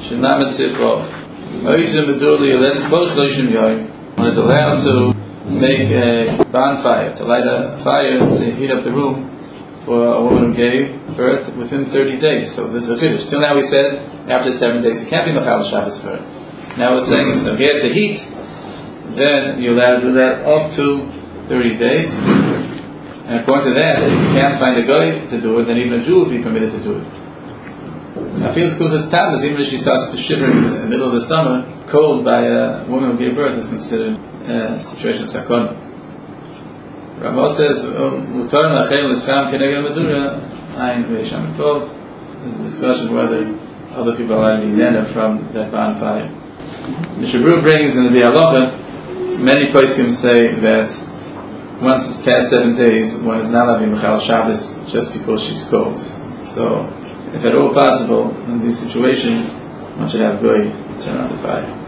Shenamet Sifrov. Oisim Meduli, let's close Loishim Yoy. When it's allowed to make a bonfire, to light a fire, to heat up the room for a woman who gave birth within 30 days. So this is a finish. Till now we said after 7 days, it can't be Machal Shabbos for her. Now we're saying it's okay to heat, then you're allowed to do that up to 30 days. And according to that, if you can't find a guy to do it, then even a Jew would be permitted to do it. I feel Kuchas Tammuz, even if she starts shivering in the middle of the summer, cold by a woman who gave birth, is considered a situation of sakon. Ramah says, "Mutar nachel l'scham keneged medura ayin ve'sham tov." There's a discussion whether other people are allowed to be neder from that bonfire. Mishabru brings in the halacha, many poskim say that once it's past 7 days, one is not allowed to be Mechal Shabbos just because she's cold. So, if at all possible, in these situations, one should have goy turn on the fire.